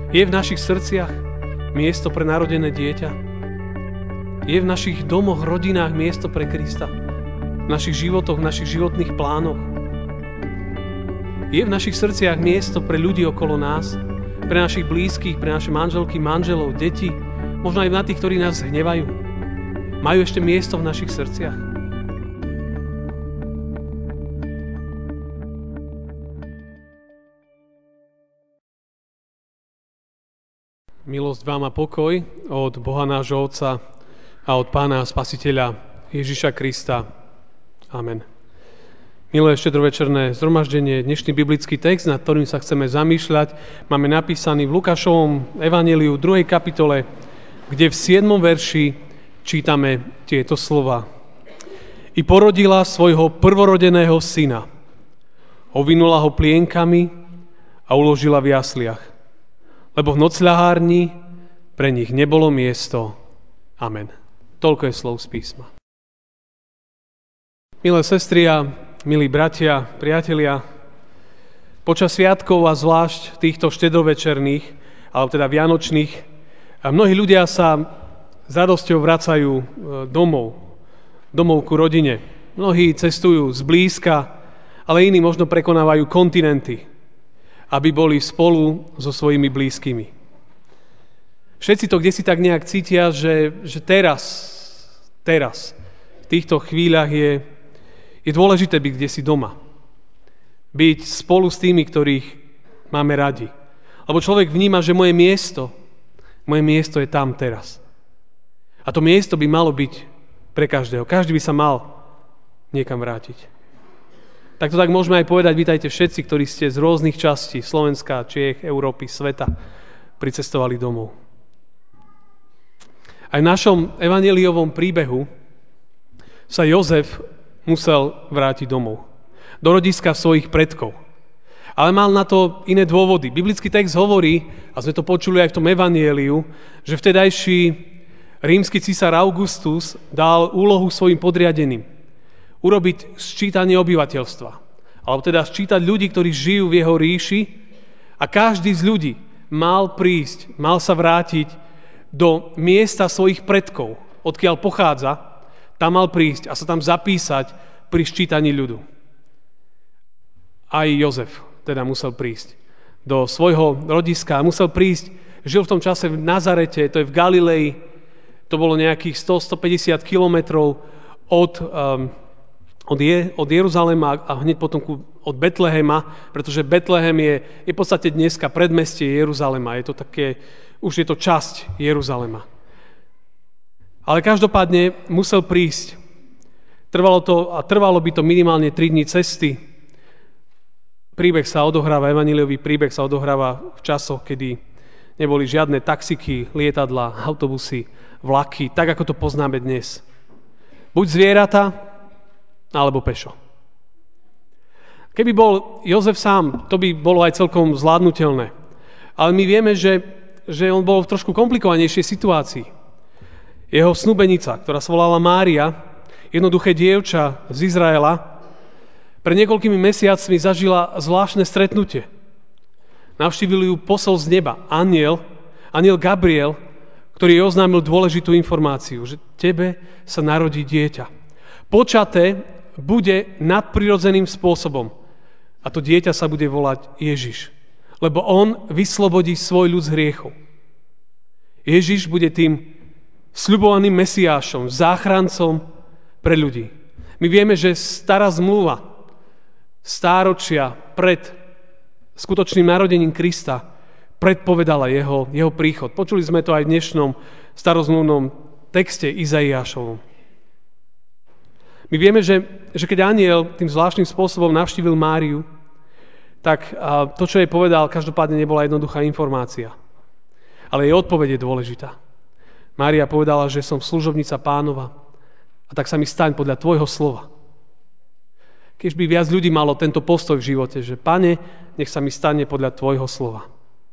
Je v našich srdciach miesto pre narodené dieťa? Je v našich domoch, rodinách miesto pre Krista? V našich životoch, v našich životných plánoch? Je v našich srdciach miesto pre ľudí okolo nás? Pre našich blízkych, pre naše manželky, manželov, deti? Možno aj na tých, ktorí nás hnevajú? Majú ešte miesto v našich srdciach? Milosť vám a pokoj od Boha nášho Otca a od Pána a Spasiteľa Ježiša Krista. Amen. Milé štedrovečerné zhromaždenie, dnešný biblický text, nad ktorým sa chceme zamýšľať, máme napísaný v Lukášovom evanjeliu 2. kapitole, kde v 7. verši čítame tieto slova. I porodila svojho prvorodeného syna. Ovinula ho plienkami a uložila v jasliach, lebo v nocľahárni pre nich nebolo miesto. Amen. Toľko je slov z písma. Milé sestry a milí bratia, priatelia, počas sviatkov a zvlášť týchto štedrovečerných, alebo teda vianočných, a mnohí ľudia sa s radosťou vracajú domov ku rodine. Mnohí cestujú zblízka, ale iní možno prekonávajú kontinenty, aby boli spolu so svojimi blízkymi. Všetci to kdesi tak nejak cítia, že teraz, v týchto chvíľach je dôležité byť kdesi doma. Byť spolu s tými, ktorých máme radi. Lebo človek vníma, že moje miesto je tam teraz. A to miesto by malo byť pre každého. Každý by sa mal niekam vrátiť. Tak to tak môžeme aj povedať, vítajte všetci, ktorí ste z rôznych častí Slovenska, Čiech, Európy, sveta pricestovali domov. Aj v našom evanjeliovom príbehu sa Jozef musel vrátiť domov. Do rodiska svojich predkov. Ale mal na to iné dôvody. Biblický text hovorí, a sme to počuli aj v tom evanjeliu, že vtedajší rímsky císar Augustus dal úlohu svojim podriadeným urobiť sčítanie obyvateľstva. Alebo teda sčítať ľudí, ktorí žijú v jeho ríši, a každý z ľudí mal sa vrátiť do miesta svojich predkov, odkiaľ pochádza, tam mal prísť a sa tam zapísať pri sčítaní ľudu. Aj Jozef teda musel prísť do svojho rodiska, musel prísť, žil v tom čase v Nazarete, to je v Galilei, to bolo nejakých 100-150 kilometrov od Jeruzalema a hneď potom od Betlehema, pretože Betlehem je v podstate dneska predmestie Jeruzalema. Je to také, už je to časť Jeruzalema. Ale každopádne musel prísť. Trvalo by to minimálne 3 dní cesty. Evanjeliový príbeh sa odohráva v časoch, kedy neboli žiadne taxiky, lietadlá, autobusy, vlaky, tak ako to poznáme dnes. Buď zvieratá, alebo pešo. Keby bol Jozef sám, to by bolo aj celkom zvládnutelné. Ale my vieme, že on bol v trošku komplikovanejšej situácii. Jeho snúbenica, ktorá sa volala Mária, jednoduché dievča z Izraela, pred niekoľkými mesiacmi zažila zvláštne stretnutie. Navštívil ju posol z neba, anjel Gabriel, ktorý jej oznámil dôležitú informáciu, že tebe sa narodí dieťa. Počaté bude nadprirodzeným spôsobom. A to dieťa sa bude volať Ježiš. Lebo on vyslobodí svoj ľud z hriechov. Ježiš bude tým sľubovaným Mesiášom, záchrancom pre ľudí. My vieme, že stará zmluva, stáročia pred skutočným narodením Krista predpovedala jeho príchod. Počuli sme to aj v dnešnom starozmluvnom texte Izaiášovom. My vieme, že keď anjel tým zvláštnym spôsobom navštívil Máriu, tak to, čo jej povedal, každopádne nebola jednoduchá informácia. Ale jej odpoveď je dôležitá. Mária povedala, že som služobnica Pánova a tak sa mi staň podľa tvojho slova. Keď by viac ľudí malo tento postoj v živote, že Pane, nech sa mi stane podľa tvojho slova.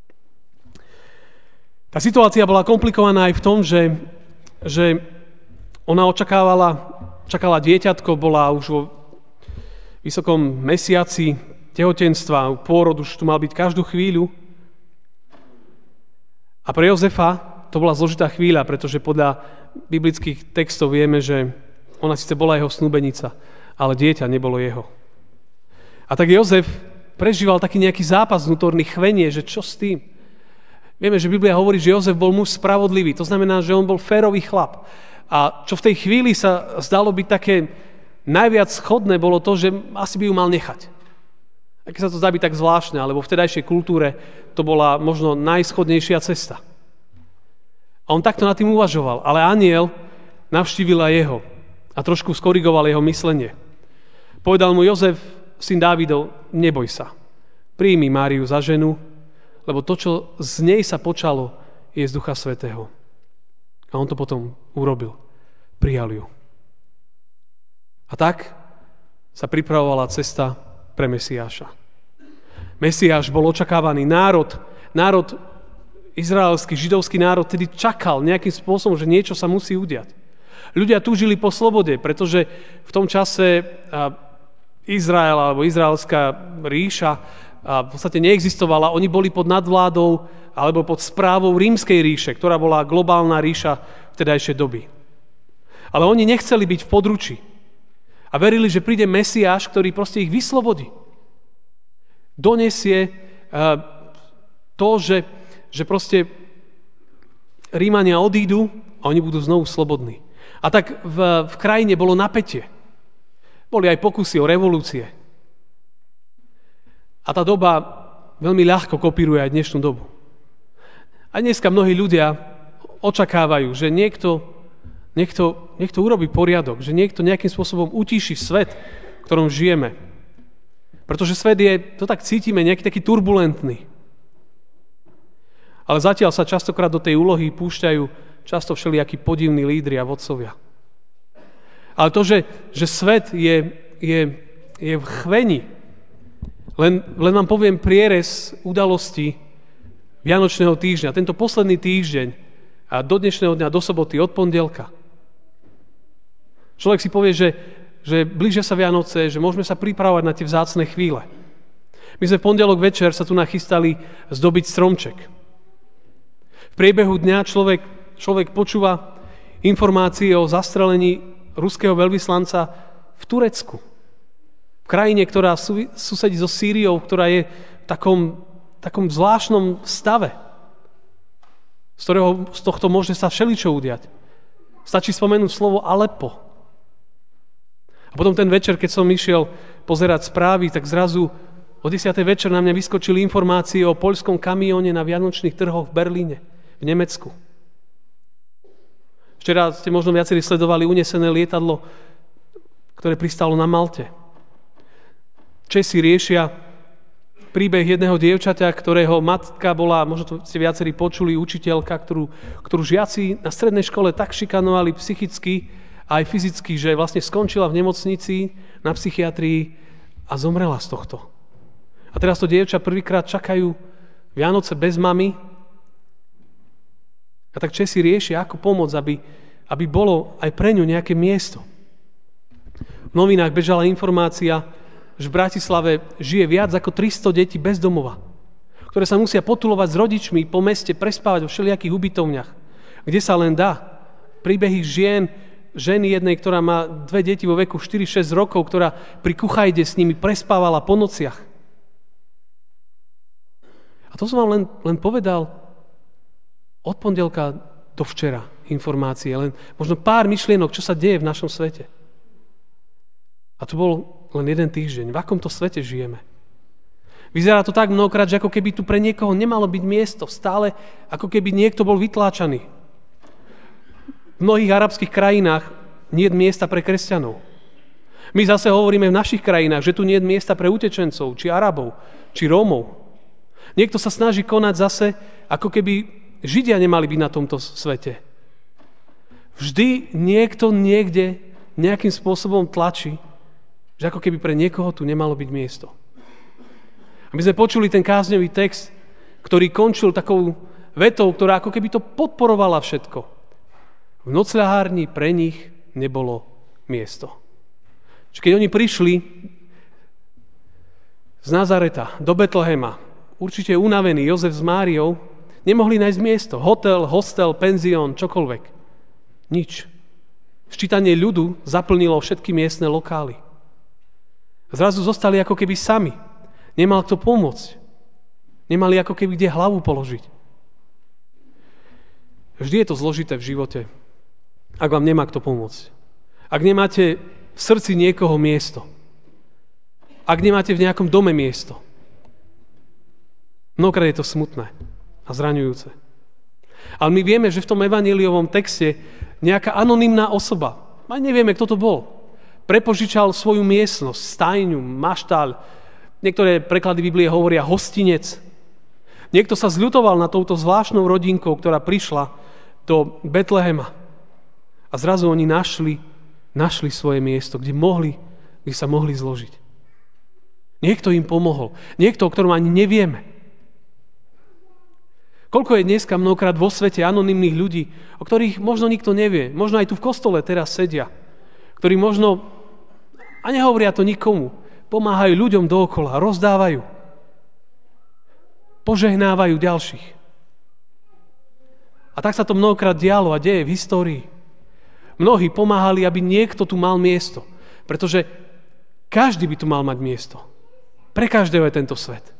Tá situácia bola komplikovaná aj v tom, že ona čakala dieťatko, bola už vo vysokom mesiaci tehotenstva, pôrod už tu mal byť každú chvíľu. A pre Jozefa to bola zložitá chvíľa, pretože podľa biblických textov vieme, že ona síce bola jeho snúbenica, ale dieťa nebolo jeho. A tak Jozef prežíval taký nejaký zápas vnútorný, chvenie, že čo s tým? Vieme, že Biblia hovorí, že Jozef bol muž spravodlivý, to znamená, že on bol férový chlap. A čo v tej chvíli sa zdalo byť také najviac schodné, bolo to, že asi by ju mal nechať. A keď sa to zdá byť tak zvláštne, ale vo vtedajšej kultúre to bola možno najschodnejšia cesta. A on takto nad tým uvažoval, ale anjel navštívila jeho a trošku skorigoval jeho myslenie. Povedal mu: Jozef, syn Dávidov, neboj sa. Príjmi Máriu za ženu, lebo to, čo z nej sa počalo, je z Ducha Svätého. A on to potom urobil. Prijal ju. A tak sa pripravovala cesta pre Mesiáša. Mesiáš bol očakávaný národ, izraelský, židovský národ, tedy čakal nejakým spôsobom, že niečo sa musí udiať. Ľudia túžili po slobode, pretože v tom čase Izrael alebo izraelská ríša v podstate neexistovala. Oni boli pod nadvládou alebo pod správou Rímskej ríše, ktorá bola globálna ríša vtedajšej doby. Ale oni nechceli byť v područí. A verili, že príde Mesiáš, ktorý proste ich vyslobodí. Donesie to, že proste Rímania odídu a oni budú znovu slobodní. A tak v krajine bolo napätie. Boli aj pokusy o revolúcie. A tá doba veľmi ľahko kopíruje aj dnešnú dobu. A dneska mnohí ľudia očakávajú, že niekto urobí poriadok, že niekto nejakým spôsobom utíši svet, v ktorom žijeme. Pretože svet je, to tak cítime, nejaký taký turbulentný. Ale zatiaľ sa častokrát do tej úlohy púšťajú často všelijakí podivní lídri a vodcovia. Ale to, že svet je v chveni, len vám poviem prierez udalostí Vianočného týždňa. Tento posledný týždeň a do dnešného dňa, do soboty, od pondelka. Človek si povie, že blížia sa Vianoce, že môžeme sa pripravovať na tie vzácne chvíle. My sme v pondelok večer sa tu nachystali zdobiť stromček. V priebehu dňa človek počúva informácie o zastrelení ruského veľvyslanca v Turecku. V krajine, ktorá susedí so Sýriou, ktorá je v takom zvláštnom stave, z tohto môže sa všeličo udiať. Stačí spomenúť slovo Aleppo. A potom ten večer, keď som išiel pozerať správy, tak zrazu o 10. večer na mňa vyskočili informácie o poľskom kamióne na vianočných trhoch v Berlíne, v Nemecku. Včera ste možno viacerí sledovali unesené lietadlo, ktoré pristalo na Malte. Česi riešia príbeh jedného dievčaťa, ktorého matka bola, možno to ste viacerí počuli, učiteľka, ktorú žiaci na strednej škole tak šikanovali psychicky a aj fyzicky, že vlastne skončila v nemocnici na psychiatrii a zomrela z tohto. A teraz to dievča prvýkrát čakajú Vianoce bez mamy. A tak Česi riešia, ako pomôcť, aby bolo aj pre ňu nejaké miesto. V novinách bežala informácia, že v Bratislave žije viac ako 300 detí bez domova, ktoré sa musia potulovať s rodičmi po meste, prespávať vo všelijakých ubytovniach, kde sa len dá. Príbehy ženy jednej, ktorá má 2 deti vo veku 4-6 rokov, ktorá pri kuchajde s nimi prespávala po nociach. A to som vám len povedal od pondelka do včera informácie, len možno pár myšlienok, čo sa deje v našom svete. A to bol len jeden týždeň. V akomto svete žijeme? Vyzerá to tak mnohokrát, že ako keby tu pre niekoho nemalo byť miesto. Stále ako keby niekto bol vytláčaný. V mnohých arabských krajinách nie je miesta pre kresťanov. My zase hovoríme v našich krajinách, že tu nie je miesta pre utečencov, či Arabov, či Rómov. Niekto sa snaží konať zase, ako keby Židia nemali byť na tomto svete. Vždy niekto niekde nejakým spôsobom tlačí, že ako keby pre niekoho tu nemalo byť miesto. A my sme počuli ten kázňový text, ktorý končil takou vetou, ktorá ako keby to podporovala všetko. V nocľahárni pre nich nebolo miesto. Čiže keď oni prišli z Nazareta do Betlehema, určite unavený Jozef s Máriou, Nemohli nájsť miesto. Hotel, hostel, penzión, čokoľvek. Nič. Ščítanie ľudu zaplnilo všetky miestne lokály. Zrazu zostali ako keby sami. Nemal kto pomôcť. Nemali ako keby kde hlavu položiť. Vždy je to zložité v živote, ak vám nemá kto pomôcť. Ak nemáte v srdci niekoho miesto. Ak nemáte v nejakom dome miesto. Mnohokrát je to smutné a zraňujúce. Ale my vieme, že v tom evanjeliovom texte nejaká anonymná osoba, a nevieme, kto to bol, prepožičal svoju miestnosť, stajňu, maštáľ, niektoré preklady Biblie hovoria hostinec. Niekto sa zľutoval nad touto zvláštnou rodinkou, ktorá prišla do Betlehema. A zrazu oni našli svoje miesto, kde sa mohli zložiť. Niekto im pomohol. Niekto, o ktorom ani nevieme. Koľko je dneska mnohokrát vo svete anonymných ľudí, o ktorých možno nikto nevie, možno aj tu v kostole teraz sedia, ktorí možno, a nehovoria to nikomu, pomáhajú ľuďom dookola, rozdávajú, požehnávajú ďalších. A tak sa to mnohokrát dialo a deje v histórii. Mnohí pomáhali, aby niekto tu mal miesto, pretože každý by tu mal mať miesto. Pre každého je tento svet.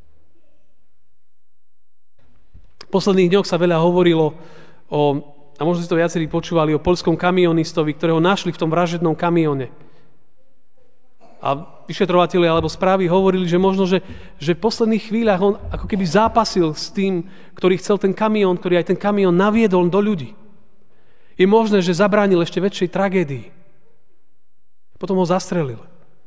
V posledných dňoch sa veľa hovorilo a možno si to viacerí počúvali, o poľskom kamionistovi, ktorého našli v tom vražednom kamióne. A vyšetrovatelia alebo správy hovorili, že možno, že v posledných chvíľach on ako keby zápasil s tým, ktorý chcel ten kamión, ktorý aj ten kamión naviedol do ľudí. Je možné, že zabránil ešte väčšej tragédii. Potom ho zastrelil.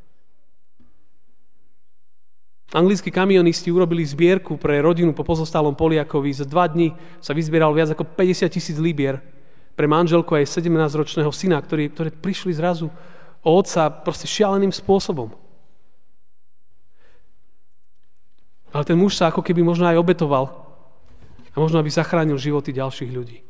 Anglickí kamionisti urobili zbierku pre rodinu po pozostalom Poliakovi. Za 2 dni sa vyzbieral viac ako 50,000 libier pre manželku aj 17-ročného syna, ktoré prišli zrazu o otca proste šialeným spôsobom. Ale ten muž sa ako keby možno aj obetoval a možno aby zachránil životy ďalších ľudí.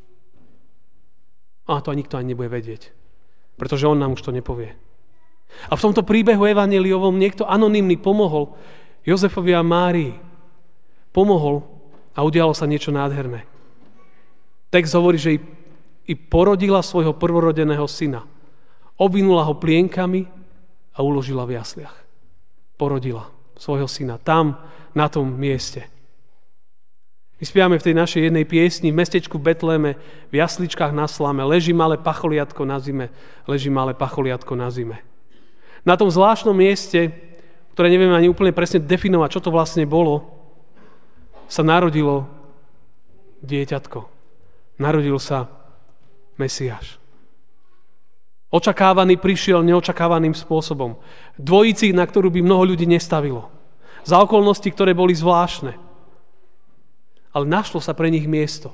A to aj nikto ani nebude vedieť, pretože on nám už to nepovie. A v tomto príbehu evanjeliovom niekto anonymný pomohol Jozefovi a Márii. Pomohol a udialo sa niečo nádherné. Text hovorí, že i porodila svojho prvorodeného syna. Obvinula ho plienkami a uložila v jasliach. Porodila svojho syna tam, na tom mieste. My spievame v tej našej jednej piesni v mestečku Betleme, v jasličkách na slame, leží malé pacholiatko na zime, leží malé pacholiatko na zime. Na tom zvláštnom mieste, ktoré nevieme ani úplne presne definovať, čo to vlastne bolo, sa narodilo dieťatko. Narodil sa Mesiáš. Očakávaný prišiel neočakávaným spôsobom. Dvojici, na ktorú by mnoho ľudí nestavilo. Za okolnosti, ktoré boli zvláštne. Ale našlo sa pre nich miesto.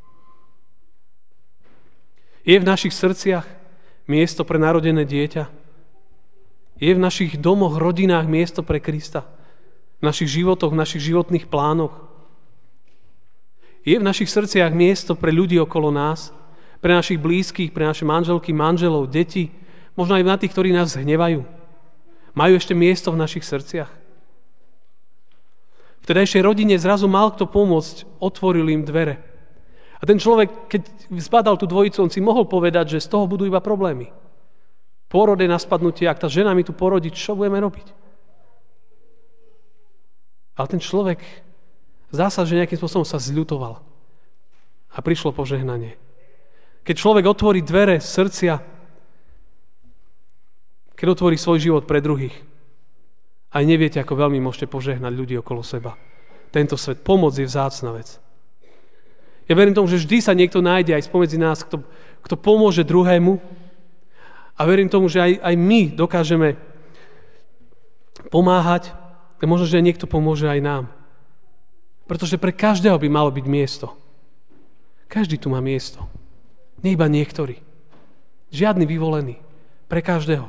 Je v našich srdciach miesto pre narodené dieťa? Je v našich domoch, rodinách miesto pre Krista? V našich životoch, v našich životných plánoch? Je v našich srdciach miesto pre ľudí okolo nás? Pre našich blízkych, pre naše manželky, manželov, deti? Možno aj na tých, ktorí nás hnevajú? Majú ešte miesto v našich srdciach? V tedajšej rodine zrazu mal kto pomôcť, otvoril im dvere. A ten človek, keď zbadal tú dvojicu, on si mohol povedať, že z toho budú iba problémy. Porode na spadnutie, ak tá žena mi tu porodí, čo budeme robiť? Ale ten človek zdá sa, že nejakým spôsobom sa zľutoval. A prišlo požehnanie. Keď človek otvorí dvere srdcia, keď otvorí svoj život pre druhých, aj neviete, ako veľmi môžete požehnať ľudí okolo seba. Tento svet, pomoc je vzácna vec. Ja verím tomu, že vždy sa niekto nájde aj spomedzi nás, kto pomôže druhému. A verím tomu, že aj my dokážeme pomáhať a možno, že niekto pomôže aj nám. Pretože pre každého by malo byť miesto. Každý tu má miesto. Nie iba niektorý. Žiadny vyvolený. Pre každého.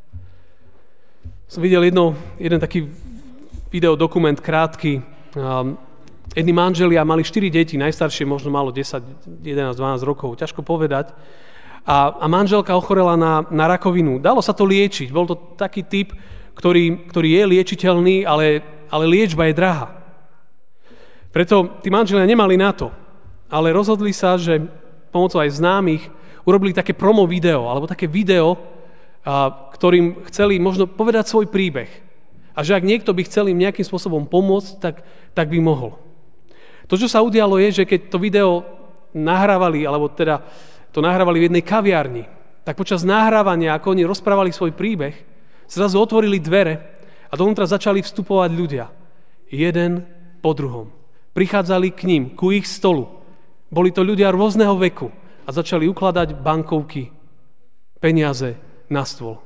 Som videl jeden taký videodokument krátky. Jedni manželia mali 4 deti, najstaršie možno malo 10, 11, 12 rokov. Ťažko povedať. A manželka ochorela na rakovinu. Dalo sa to liečiť. Bol to taký typ, ktorý je liečiteľný, ale liečba je drahá. Preto tí manželia nemali na to, ale rozhodli sa, že pomocou aj známych urobili také promo video, alebo také video, ktorým chceli možno povedať svoj príbeh. A že ak niekto by chcel im nejakým spôsobom pomôcť, tak by mohol. To, čo sa udialo, je, že keď to video nahrávali, alebo teda to nahrávali v jednej kaviarni, tak počas nahrávania, ako oni rozprávali svoj príbeh, zrazu otvorili dvere a dovnútra začali vstupovať ľudia. Jeden po druhom. Prichádzali k ním, ku ich stolu. Boli to ľudia rôzneho veku a začali ukladať bankovky, peniaze na stôl.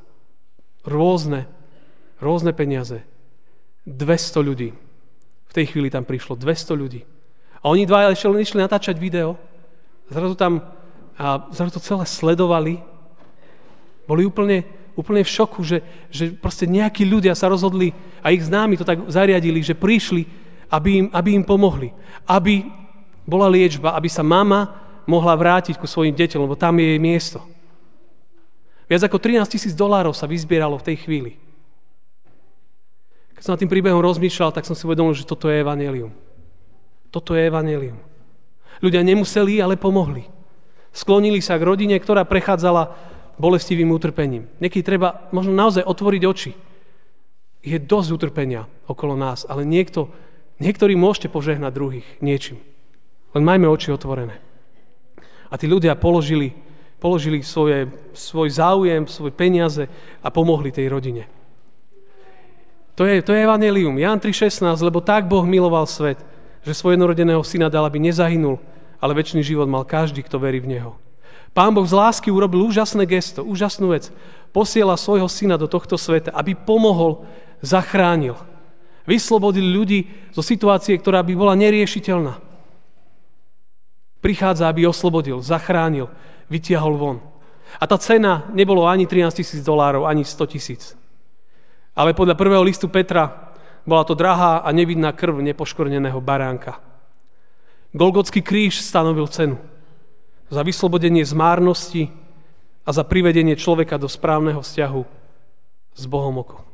Rôzne peniaze. 200 ľudí. V tej chvíli tam prišlo 200 ľudí. A oni dvaja išli natáčať video. Zrazu to celé sledovali. Boli úplne v šoku, že proste nejakí ľudia sa rozhodli a ich známi to tak zariadili, že prišli, aby im pomohli. Aby bola liečba, aby sa mama mohla vrátiť ku svojim deťom, lebo tam je jej miesto. Viac ako $13,000 sa vyzbieralo v tej chvíli. Keď som nad tým príbehom rozmýšľal, tak som si uvedomil, že toto je evanjelium. Toto je evanjelium. Ľudia nemuseli, ale pomohli. Sklonili sa k rodine, ktorá prechádzala bolestivým utrpením. Niekedy treba možno naozaj otvoriť oči. Je dosť utrpenia okolo nás, ale niektorí môžete požehnať druhých niečím. Len majme oči otvorené. A tí ľudia položili svoj záujem, svoje peniaze a pomohli tej rodine. To je evanjelium. Ján 3,16, lebo tak Boh miloval svet, že svojho jednorodeného syna dal, aby nezahynul, ale večný život mal každý, kto verí v Neho. Pán Boh z lásky urobil úžasné gesto, úžasnú vec. Posiela svojho syna do tohto sveta, aby pomohol, zachránil. Vyslobodil ľudí zo situácie, ktorá by bola neriešiteľná. Prichádza, aby oslobodil, zachránil, vytiahol von. A tá cena nebolo ani $13,000, ani 100,000. Ale podľa prvého listu Petra bola to drahá a nevidná krv nepoškvrneného baránka. Golgotský kríž stanovil cenu za vyslobodenie z márnosti a za privedenie človeka do správneho vzťahu s Bohom oko.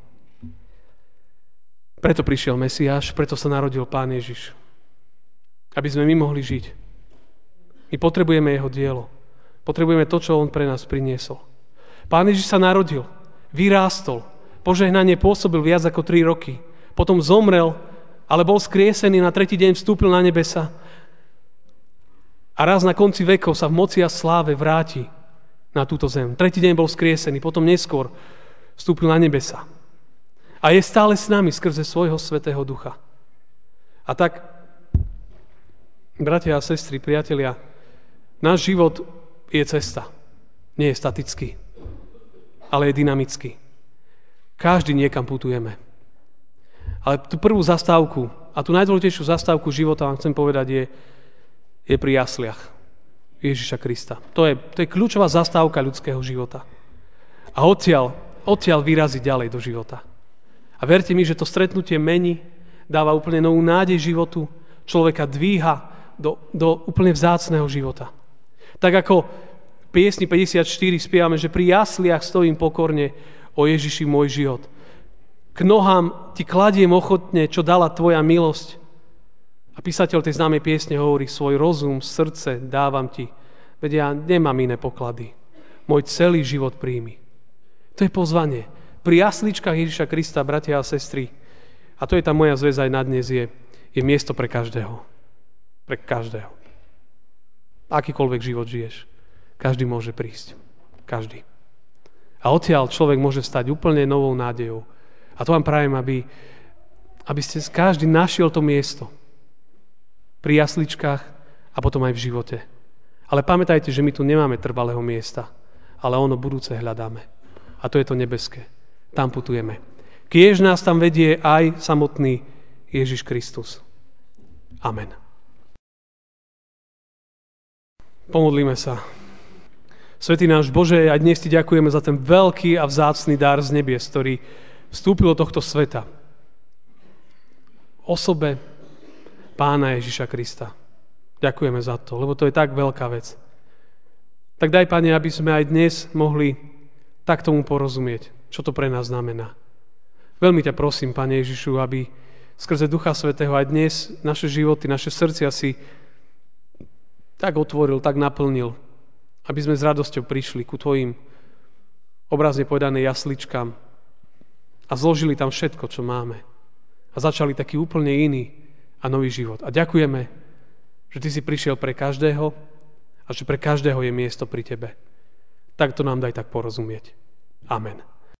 Preto prišiel Mesiáš, preto sa narodil Pán Ježiš. Aby sme my mohli žiť. My potrebujeme jeho dielo. Potrebujeme to, čo on pre nás priniesol. Pán Ježiš sa narodil, vyrástol, požehnanie pôsobil viac ako 3 roky. Potom zomrel, ale bol skriesený, na 3. deň vstúpil na nebesa. A raz na konci vekov sa v moci a sláve vráti na túto zem. 3. deň bol skriesený, potom neskôr vstúpil na nebesa. A je stále s nami skrze svojho Svätého Ducha. A tak, bratia a sestry, priatelia, náš život je cesta. Nie je statický, ale je dynamický. Každý niekam putujeme. Ale tú prvú zastávku a tú najdôležitejšiu zastávku života, vám chcem povedať, je pri jasliach Ježiša Krista. To je kľúčová zastávka ľudského života. A odtiaľ vyrazí ďalej do života. A verte mi, že to stretnutie mení, dáva úplne novú nádej životu, človeka dvíha do úplne vzácneho života. Tak ako v piesni 54 spievame, že pri jasliach stojím pokorne, o Ježiši môj život. K nohám ti kladiem ochotne, čo dala tvoja milosť. A písateľ tej známej piesne hovorí, svoj rozum, srdce dávam ti, veď ja nemám iné poklady. Môj celý život príjmi. To je pozvanie. Pri jasličkách Ježiša Krista, bratia a sestry, a to je tá moja zväz aj na dnes, je miesto pre každého. Pre každého. Akýkoľvek život žiješ, každý môže prísť. Každý. A odtiaľ človek môže stať úplne novou nádejou. A to vám prajem, aby ste každý našiel to miesto. Pri jasličkách a potom aj v živote. Ale pamätajte, že my tu nemáme trvalého miesta, ale ono budúce hľadáme. A to je to nebeské. Tam putujeme. Kiež nás tam vedie aj samotný Ježiš Kristus. Amen. Pomodlíme sa. Svätý náš Bože, aj dnes ti ďakujeme za ten veľký a vzácny dar z nebies, ktorý vstúpil do tohto sveta. Osobe Pána Ježiša Krista. Ďakujeme za to, lebo to je tak veľká vec. Tak daj, Pane, aby sme aj dnes mohli tak tomu porozumieť, čo to pre nás znamená. Veľmi ťa prosím, Pane Ježišu, aby skrze Ducha Svätého aj dnes naše životy, naše srdcia si tak otvoril, tak naplnil, aby sme s radosťou prišli ku tvojim obrazne povedané jasličkám a zložili tam všetko, čo máme. A začali taký úplne iný a nový život. A ďakujeme, že ty si prišiel pre každého a že pre každého je miesto pri tebe. Tak to nám daj tak porozumieť. Amen.